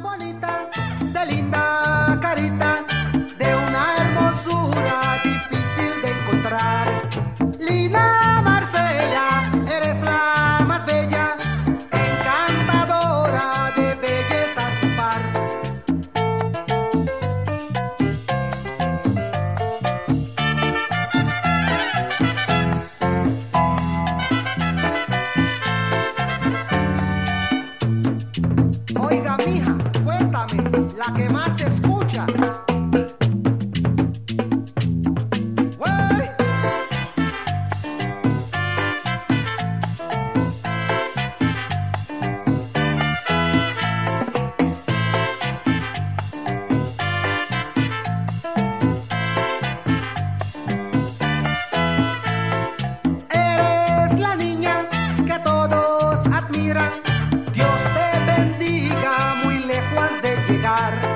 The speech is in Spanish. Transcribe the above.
bonita, de linda carita, de una hermosura difícil de encontrar. Lina Marcela, eres la más bella, encantadora de belleza sin par. Oiga, mija, cuéntame, la que más se escucha. ¡Wey! Eres la niña que todos admiran. Dios te bendiga, muy lejos has de llegar.